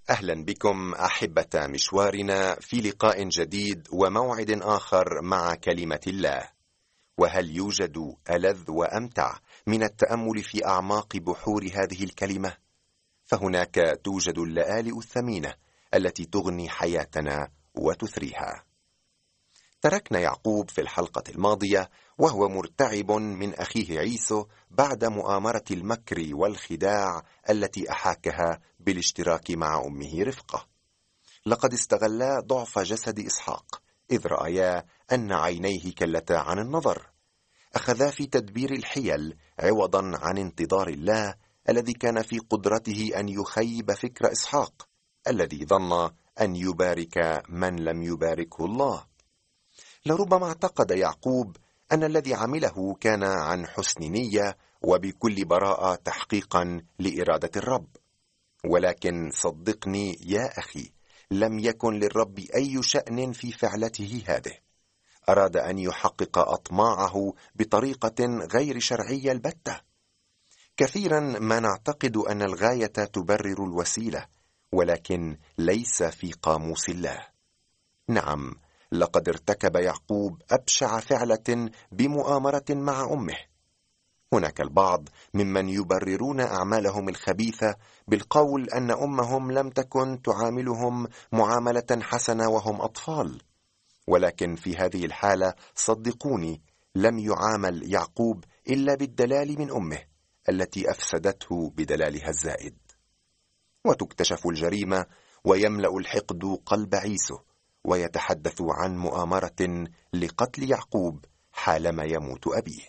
أهلا بكم أحبة مشوارنا في لقاء جديد وموعد آخر مع كلمة الله. وهل يوجد ألذ وأمتع من التأمل في أعماق بحور هذه الكلمة؟ فهناك توجد اللآلئ الثمينة التي تغني حياتنا وتثريها. تركنا يعقوب في الحلقة الماضية وهو مرتعب من أخيه عيسو بعد مؤامرة المكر والخداع التي أحاكها بالاشتراك مع أمه رفقة. لقد استغلا ضعف جسد إسحاق إذ رأيا أن عينيه كلتا عن النظر. أخذا في تدبير الحيل عوضا عن انتظار الله الذي كان في قدرته أن يخيب فكر إسحاق الذي ظن أن يبارك من لم يباركه الله. لربما اعتقد يعقوب أن الذي عمله كان عن حسن نية وبكل براءة تحقيقا لإرادة الرب، ولكن صدقني يا أخي، لم يكن للرب أي شأن في فعلته هذه. أراد أن يحقق أطماعه بطريقة غير شرعية البتة. كثيرا ما نعتقد أن الغاية تبرر الوسيلة، ولكن ليس في قاموس الله. نعم، لقد ارتكب يعقوب أبشع فعلة بمؤامرة مع أمه. هناك البعض ممن يبررون أعمالهم الخبيثة بالقول أن أمهم لم تكن تعاملهم معاملة حسنة وهم أطفال، ولكن في هذه الحالة صدقوني لم يعامل يعقوب إلا بالدلال من أمه التي أفسدته بدلالها الزائد. وتكتشف الجريمة ويملأ الحقد قلب عيسو، ويتحدث عن مؤامرة لقتل يعقوب حالما يموت أبيه.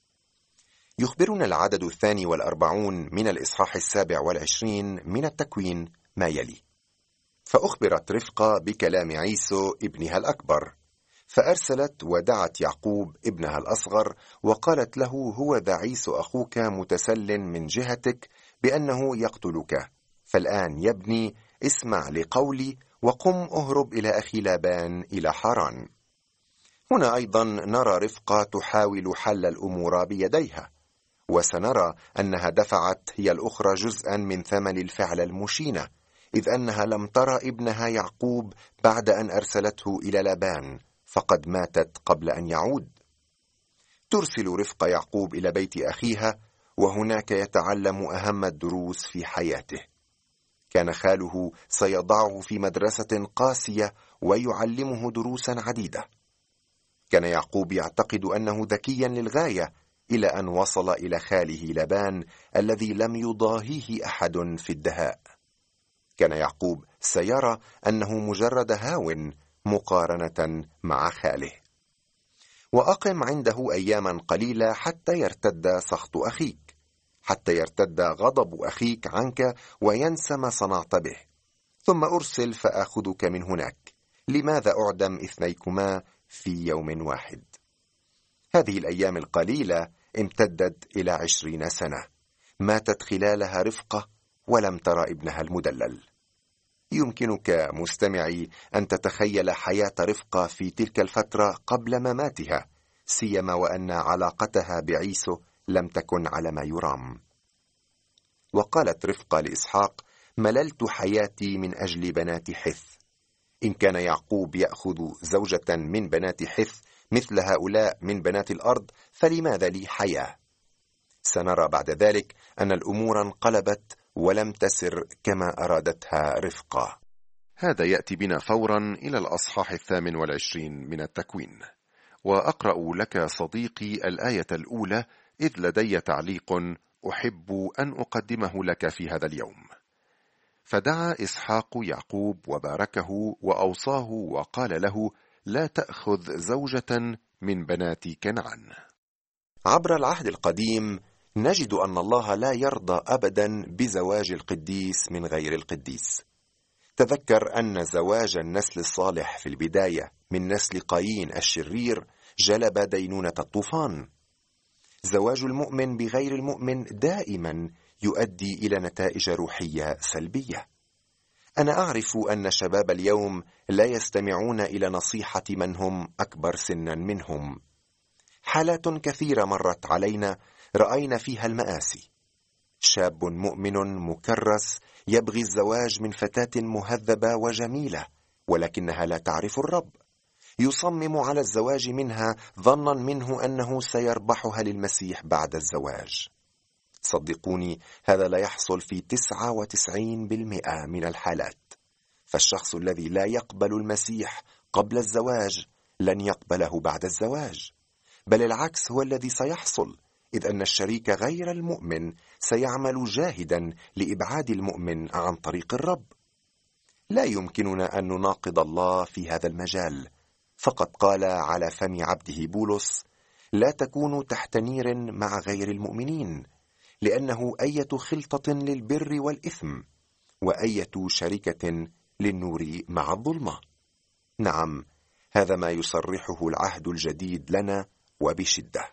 يخبرنا العدد 42 من الإصحاح 27 من التكوين ما يلي: فأخبرت رفقة بكلام عيسو ابنها الأكبر، فأرسلت ودعت يعقوب ابنها الأصغر وقالت له: هو ذا عيسو أخوك متسل من جهتك بأنه يقتلك، فالآن يا ابني اسمع لقولي وقم أهرب إلى أخي لابان إلى حران. هنا أيضا نرى رفقة تحاول حل الأمور بيديها، وسنرى أنها دفعت هي الأخرى جزءا من ثمن الفعل المشينة، إذ أنها لم ترى ابنها يعقوب بعد أن أرسلته إلى لابان، فقد ماتت قبل أن يعود. ترسل رفقة يعقوب إلى بيت أخيها، وهناك يتعلم أهم الدروس في حياته. كان خاله سيضعه في مدرسة قاسية ويعلمه دروسا عديدة. كان يعقوب يعتقد أنه ذكيا للغاية، إلى أن وصل إلى خاله لابان الذي لم يضاهيه أحد في الدهاء. كان يعقوب سيرى أنه مجرد هاو مقارنة مع خاله. وأقم عنده أياما قليلة حتى يرتد سخط أخيك، حتى يرتد غضب أخيك عنك وينسى ما صنعت به، ثم أرسل فآخذك من هناك. لماذا أعدم اثنيكما في يوم واحد؟ هذه الأيام القليلة امتدت إلى 20 سنة، ماتت خلالها رفقة ولم ترى ابنها المدلل. يمكنك مستمعي أن تتخيل حياة رفقة في تلك الفترة قبل مماتها، سيما وأن علاقتها بعيسو لم تكن على ما يرام. وقالت رفقة لإسحاق: مللت حياتي من أجل بنات حث. إن كان يعقوب يأخذ زوجة من بنات حث مثل هؤلاء من بنات الأرض، فلماذا لي حياة؟ سنرى بعد ذلك أن الأمور انقلبت ولم تسر كما أرادتها رفقة. هذا يأتي بنا فورا إلى الأصحاح 28 من التكوين، وأقرأ لك صديقي الآية الأولى، إذ لدي تعليق أحب أن أقدمه لك في هذا اليوم. فدعا إسحاق يعقوب وباركه وأوصاه وقال له: لا تأخذ زوجة من بنات كنعان. عبر العهد القديم نجد أن الله لا يرضى أبدا بزواج القديس من غير القديس. تذكر أن زواج النسل الصالح في البداية من نسل قايين الشرير جلب دينونة الطوفان. زواج المؤمن بغير المؤمن دائما يؤدي إلى نتائج روحية سلبية. أنا أعرف أن شباب اليوم لا يستمعون إلى نصيحة من هم أكبر سنا منهم. حالات كثيرة مرت علينا رأينا فيها المآسي. شاب مؤمن مكرس يبغي الزواج من فتاة مهذبة وجميلة ولكنها لا تعرف الرب، يصمم على الزواج منها ظنا منه أنه سيربحها للمسيح بعد الزواج. صدقوني، هذا لا يحصل في 99% من الحالات. فالشخص الذي لا يقبل المسيح قبل الزواج لن يقبله بعد الزواج، بل العكس هو الذي سيحصل، إذ أن الشريك غير المؤمن سيعمل جاهدا لإبعاد المؤمن عن طريق الرب. لا يمكننا أن نناقض الله في هذا المجال، فقد قال على فم عبده بولس: لا تكونوا تحت نير مع غير المؤمنين، لأنه أية خلطة للبر والإثم، وأية شركة للنور مع الظلمة. نعم، هذا ما يصرحه العهد الجديد لنا وبشدة.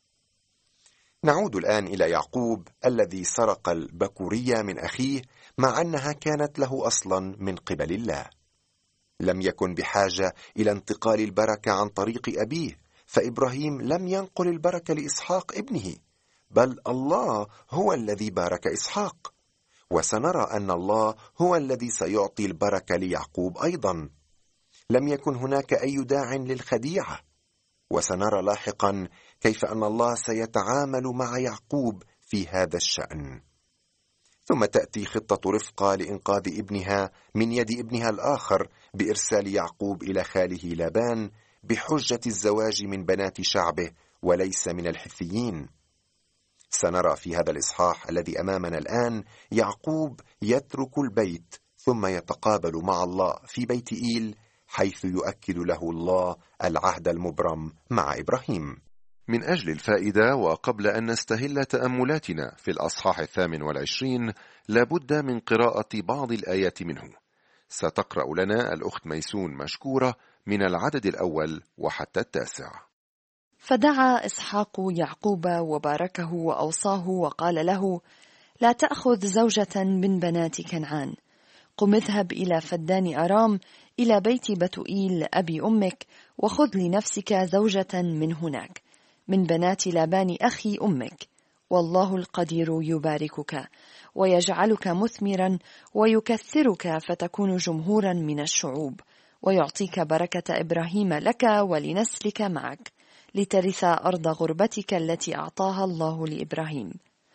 نعود الآن إلى يعقوب الذي سرق البكورية من أخيه مع أنها كانت له أصلا من قبل الله. لم يكن بحاجة إلى انتقال البركة عن طريق أبيه، فإبراهيم لم ينقل البركة لإسحاق ابنه، بل الله هو الذي بارك إسحاق، وسنرى أن الله هو الذي سيعطي البركة ليعقوب أيضا. لم يكن هناك أي داع للخديعة، وسنرى لاحقا كيف أن الله سيتعامل مع يعقوب في هذا الشأن. ثم تأتي خطة رفقة لإنقاذ ابنها من يد ابنها الآخر بإرسال يعقوب إلى خاله لابان بحجة الزواج من بنات شعبه وليس من الحثيين. سنرى في هذا الإصحاح الذي أمامنا الآن يعقوب يترك البيت ثم يتقابل مع الله في بيت إيل، حيث يؤكد له الله العهد المبرم مع إبراهيم. من أجل الفائدة، وقبل أن نستهل تأملاتنا في الأصحاح 28، لابد من قراءة بعض الآيات منه. ستقرأ لنا الأخت ميسون مشكورة من العدد الأول وحتى 9. فدعا إسحاق يعقوب وباركه وأوصاه وقال له: لا تأخذ زوجة من بنات كنعان، قم اذهب إلى فدان أرام إلى بيت بتوئيل أبي أمك، وخذ لنفسك زوجة من هناك من بنات لابان أخي أمك، والله القدير يباركك ويجعلك مثمرا ويكثرك فتكون جمهورا من الشعوب، ويعطيك بركة إبراهيم لك ولنسلك معك، لترث أرض غربتك التي أعطاها الله لإبراهيم.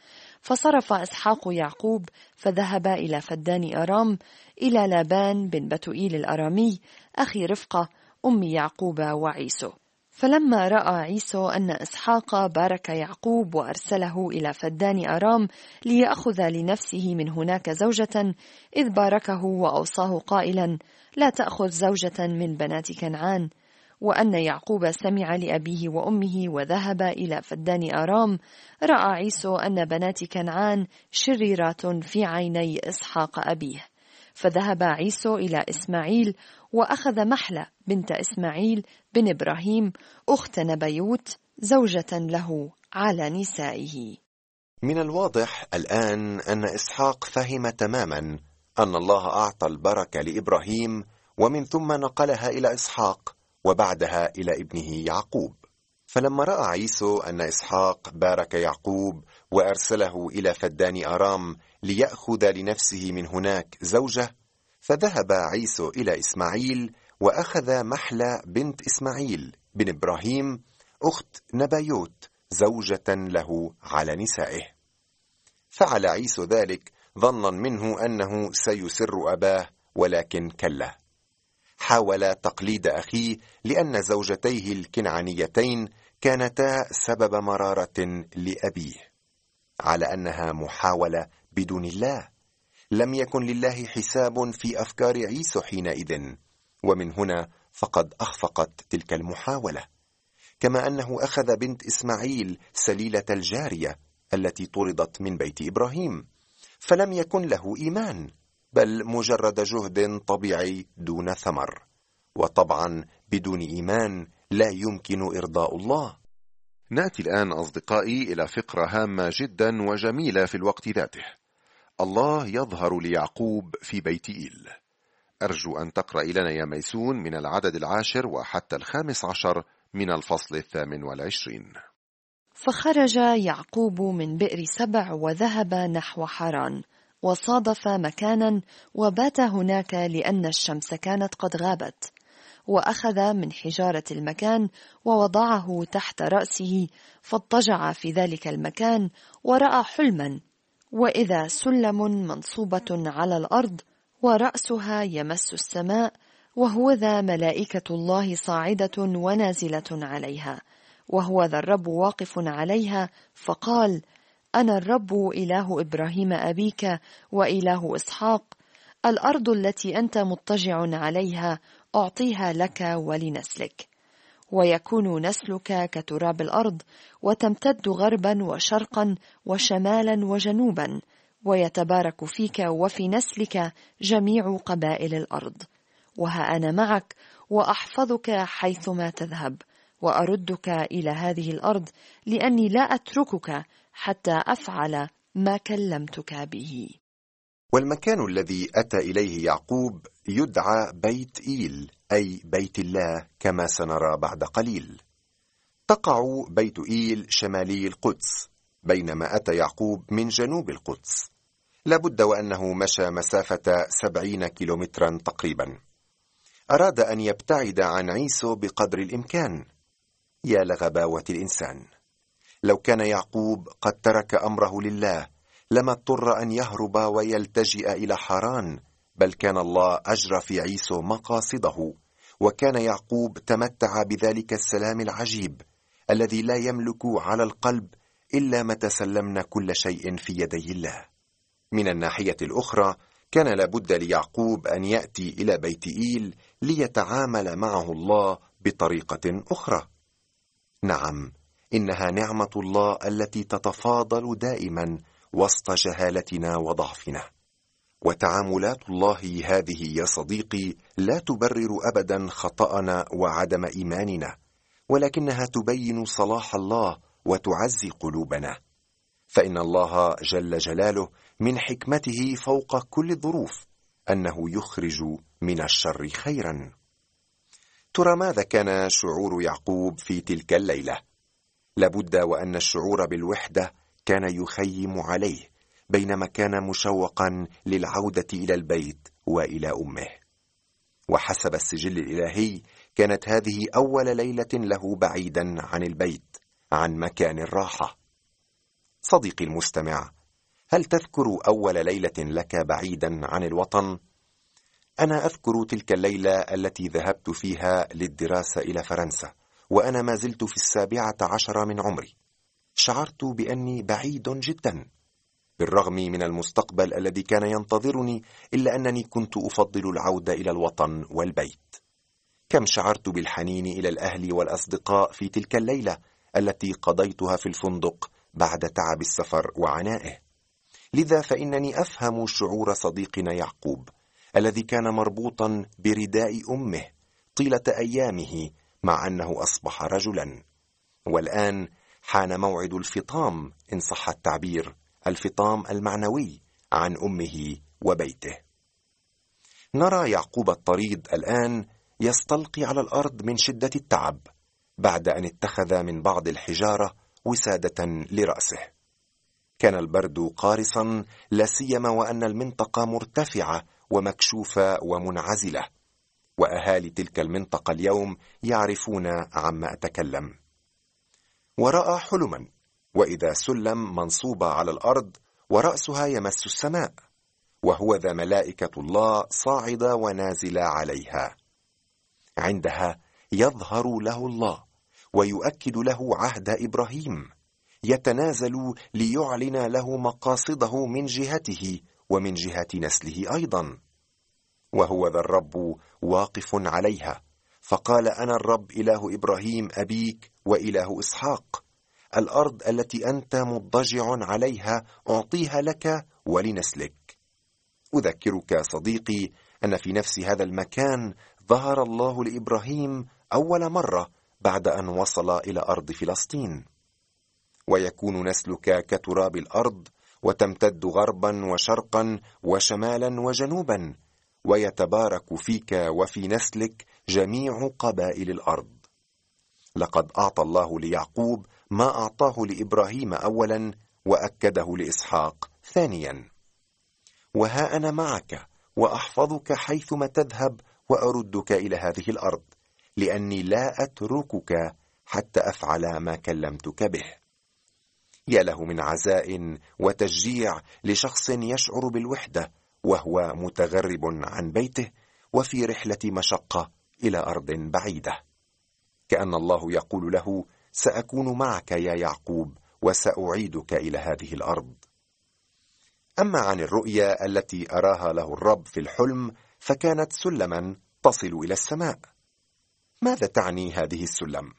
فصرف إسحاق يعقوب فذهب إلى فدان أرام إلى لابان بن بتوئيل الأرامي أخي رفقة أم يعقوب وعيسو. فلما رأى عيسو أن إسحاق بارك يعقوب وأرسله إلى فدان أرام ليأخذ لنفسه من هناك زوجة، إذ باركه وأوصاه قائلا: لا تأخذ زوجة من بنات كنعان، وأن يعقوب سمع لأبيه وأمه وذهب إلى فدان أرام، رأى عيسو أن بنات كنعان شريرات في عيني إسحاق أبيه، فذهب عيسو إلى إسماعيل وأخذ محلة بنت إسماعيل بن إبراهيم أخت نبيوت زوجة له على نسائه. من الواضح الآن أن إسحاق فهم تماما أن الله أعطى البركة لإبراهيم، ومن ثم نقلها إلى إسحاق وبعدها إلى ابنه يعقوب. فلما رأى عيسو أن إسحاق بارك يعقوب وأرسله إلى فدان أرام ليأخذ لنفسه من هناك زوجة، فذهب عيسو إلى إسماعيل وأخذ محلة بنت إسماعيل بن إبراهيم أخت نبيوت زوجة له على نسائه. فعل عيسو ذلك ظنا منه أنه سيسر أباه، ولكن كلا، حاول تقليد أخيه، لأن زوجتيه الكنعانيتين كانتا سبب مرارة لأبيه، على أنها محاولة بدون الله. لم يكن لله حساب في أفكار عيسو حينئذ، ومن هنا فقد أخفقت تلك المحاولة. كما أنه أخذ بنت إسماعيل سليلة الجارية التي طردت من بيت إبراهيم، فلم يكن له إيمان، بل مجرد جهد طبيعي دون ثمر، وطبعا بدون إيمان لا يمكن إرضاء الله. نأتي الآن أصدقائي إلى فقرة هامة جدا وجميلة في الوقت ذاته. الله يظهر ليعقوب في بيت إيل. أرجو أن تقرأ لنا يا ميسون من العدد 10 وحتى 15 من الفصل 28. فخرج يعقوب من بئر سبع وذهب نحو حران، وصادف مكانا وبات هناك لأن الشمس كانت قد غابت، وأخذ من حجارة المكان ووضعه تحت رأسه، فاضطجع في ذلك المكان ورأى حلما، وإذا سلم منصوبة على الأرض ورأسها يمس السماء، وهو ذا ملائكة الله صاعدة ونازلة عليها، وهو ذا الرب واقف عليها، فقال: أنا الرب إله إبراهيم أبيك وإله إسحاق، الأرض التي أنت مضطجع عليها أعطيها لك ولنسلك، ويكون نسلك كتراب الأرض، وتمتد غربا وشرقا وشمالا وجنوبا، ويتبارك فيك وفي نسلك جميع قبائل الأرض، وها أنا معك وأحفظك حيثما تذهب، وأردك إلى هذه الأرض، لأني لا أتركك حتى أفعل ما كلمتك به. والمكان الذي أتى إليه يعقوب يدعى بيت إيل، أي بيت الله، كما سنرى بعد قليل. تقع بيت إيل شمالي القدس، بينما أتى يعقوب من جنوب القدس. لابد وأنه مشى مسافة 70 كيلومترا تقريبا. أراد أن يبتعد عن عيسو بقدر الإمكان. يا لغباوة الإنسان! لو كان يعقوب قد ترك أمره لله لما اضطر أن يهرب ويلتجئ إلى حران، بل كان الله أجرى في عيسو مقاصده، وكان يعقوب تمتع بذلك السلام العجيب الذي لا يملك على القلب إلا متى سلمنا كل شيء في يدي الله. من الناحية الأخرى، كان لابد ليعقوب أن يأتي إلى بيت إيل ليتعامل معه الله بطريقة أخرى. نعم، إنها نعمة الله التي تتفاضل دائما وسط جهالتنا وضعفنا. وتعاملات الله هذه يا صديقي لا تبرر أبدا خطأنا وعدم إيماننا، ولكنها تبين صلاح الله وتعزي قلوبنا. فإن الله جل جلاله من حكمته فوق كل الظروف أنه يخرج من الشر خيرا. ترى ماذا كان شعور يعقوب في تلك الليلة؟ لابد وأن الشعور بالوحدة كان يخيم عليه، بينما كان مشوقا للعودة إلى البيت وإلى أمه. وحسب السجل الإلهي كانت هذه أول ليلة له بعيدا عن البيت، عن مكان الراحة. صديقي المستمع، هل تذكر أول ليلة لك بعيدا عن الوطن؟ أنا أذكر تلك الليلة التي ذهبت فيها للدراسة إلى فرنسا، وأنا ما زلت في 17 من عمري. شعرت بأني بعيد جدا، بالرغم من المستقبل الذي كان ينتظرني، إلا أنني كنت أفضل العودة إلى الوطن والبيت. كم شعرت بالحنين إلى الأهل والأصدقاء في تلك الليلة التي قضيتها في الفندق بعد تعب السفر وعنائه. لذا فإنني أفهم شعور صديقنا يعقوب الذي كان مربوطا برداء أمه طيلة أيامه، مع أنه أصبح رجلا. والآن حان موعد الفطام، إن صح التعبير، الفطام المعنوي عن أمه وبيته. نرى يعقوب الطريد الآن يستلقي على الأرض من شدة التعب، بعد أن اتخذ من بعض الحجارة وسادة لرأسه. كان البرد قارصا، لا سيما وأن المنطقة مرتفعة ومكشوفة ومنعزلة، وأهالي تلك المنطقة اليوم يعرفون عما أتكلم. ورأى حلما، وإذا سلم منصوبة على الأرض ورأسها يمس السماء، وهو ذا ملائكة الله صاعدة ونازلة عليها. عندها يظهر له الله ويؤكد له عهد إبراهيم، يتنازل ليعلن له مقاصده من جهته ومن جهة نسله أيضا. وهو ذا الرب واقف عليها، فقال: أنا الرب إله إبراهيم أبيك وإله إسحاق، الأرض التي أنت مضطجع عليها أعطيها لك ولنسلك. أذكرك صديقي أن في نفس هذا المكان ظهر الله لإبراهيم أول مرة بعد أن وصل إلى أرض فلسطين. ويكون نسلك كتراب الأرض، وتمتد غربا وشرقا وشمالا وجنوبا، ويتبارك فيك وفي نسلك جميع قبائل الأرض. لقد أعطى الله ليعقوب ما أعطاه لإبراهيم أولا، وأكده لإسحاق ثانيا. وها أنا معك وأحفظك حيثما تذهب وأردك إلى هذه الأرض، لأني لا أتركك حتى أفعل ما كلمتك به. يا له من عزاء وتشجيع لشخص يشعر بالوحدة وهو متغرب عن بيته وفي رحلة مشقة إلى أرض بعيدة. كأن الله يقول له: سأكون معك يا يعقوب وسأعيدك إلى هذه الأرض. أما عن الرؤيا التي أراها له الرب في الحلم فكانت سلما تصل إلى السماء. ماذا تعني هذه السلم؟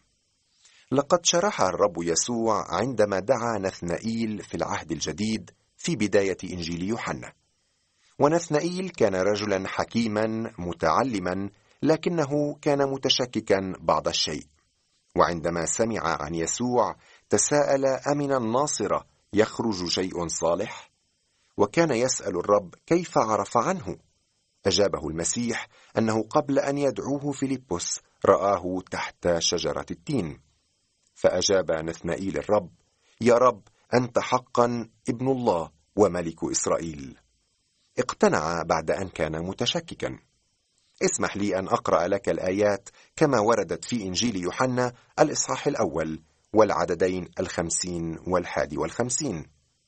لقد شرحها الرب يسوع عندما دعا نثنائيل في العهد الجديد في بداية إنجيل يوحنا. ونثنائيل كان رجلا حكيما متعلما، لكنه كان متشككا بعض الشيء. وعندما سمع عن يسوع تساءل: أمن الناصرة يخرج شيء صالح؟ وكان يسأل الرب كيف عرف عنه. أجابه المسيح أنه قبل أن يدعوه فيلبس رآه تحت شجرة التين. فأجاب نثنائيل الرب: يا رب، أنت حقا ابن الله وملك إسرائيل. اقتنع بعد أن كان متشككا. اسمح لي أن أقرأ لك الآيات كما وردت في إنجيل يوحنا الإصحاح 1 والعددين 50 و51.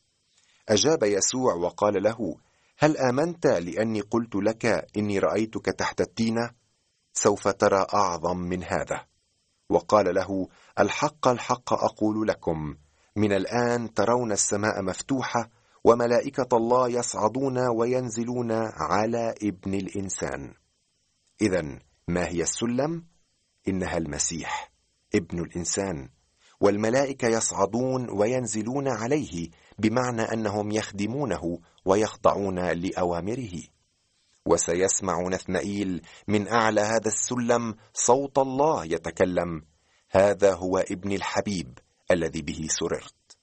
أجاب يسوع وقال له: هل آمنت لأني قلت لك إني رأيتك تحت التينة؟ سوف ترى أعظم من هذا. وقال له: الحق الحق أقول لكم، من الآن ترون السماء مفتوحة وملائكة الله يصعدون وينزلون على ابن الإنسان. إذن ما هي السلم؟ إنها المسيح ابن الإنسان، والملائكة يصعدون وينزلون عليه، بمعنى أنهم يخدمونه ويخضعون لأوامره. وسيسمع نثنائيل من أعلى هذا السلم صوت الله يتكلم: هذا هو ابن الحبيب الذي به سررت.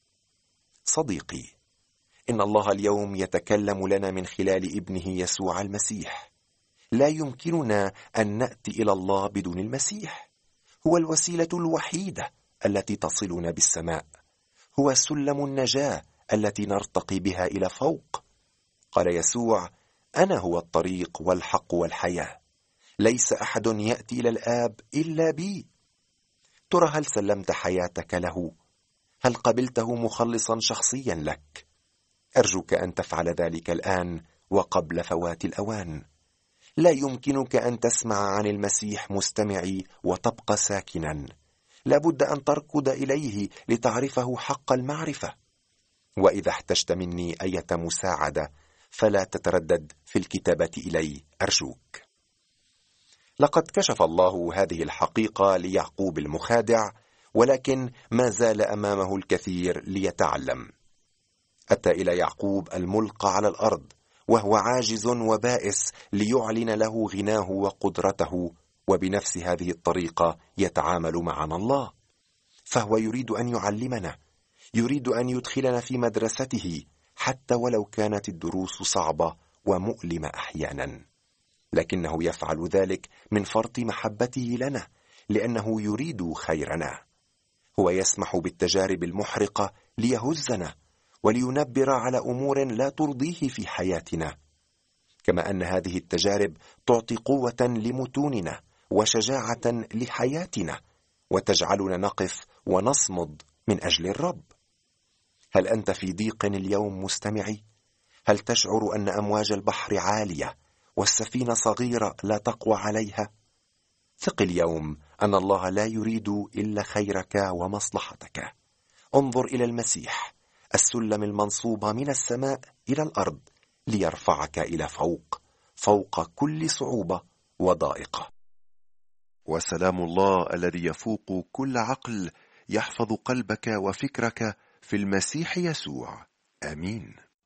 صديقي، إن الله اليوم يتكلم لنا من خلال ابنه يسوع المسيح. لا يمكننا أن نأتي إلى الله بدون المسيح. هو الوسيلة الوحيدة التي تصلنا بالسماء. هو سلم النجاة التي نرتقي بها إلى فوق. قال يسوع: أنا هو الطريق والحق والحياة، ليس أحد يأتي إلى الآب إلا بي. ترى هل سلمت حياتك له؟ هل قبلته مخلصا شخصيا لك؟ أرجوك أن تفعل ذلك الآن وقبل فوات الأوان. لا يمكنك أن تسمع عن المسيح مستمعي وتبقى ساكنا. لابد أن تركض إليه لتعرفه حق المعرفة. وإذا احتجت مني أي مساعدة فلا تتردد في الكتابة إلي أرجوك. لقد كشف الله هذه الحقيقة ليعقوب المخادع، ولكن ما زال أمامه الكثير ليتعلم. أتى إلى يعقوب الملقى على الأرض وهو عاجز وبائس ليعلن له غناه وقدرته، وبنفس هذه الطريقة يتعامل معنا الله. فهو يريد أن يعلمنا، يريد أن يدخلنا في مدرسته، حتى ولو كانت الدروس صعبة ومؤلمة أحيانا، لكنه يفعل ذلك من فرط محبته لنا، لأنه يريد خيرنا. هو يسمح بالتجارب المحرقة ليهزنا ولينبر على أمور لا ترضيه في حياتنا، كما أن هذه التجارب تعطي قوة لمتوننا وشجاعة لحياتنا، وتجعلنا نقف ونصمد من أجل الرب. هل أنت في ضيق اليوم مستمعي؟ هل تشعر أن أمواج البحر عالية والسفينة صغيرة لا تقوى عليها؟ ثق اليوم أن الله لا يريد إلا خيرك ومصلحتك. انظر إلى المسيح، السلم المنصوب من السماء إلى الأرض، ليرفعك إلى فوق كل صعوبة وضائقة. وسلام الله الذي يفوق كل عقل يحفظ قلبك وفكرك في المسيح يسوع. آمين.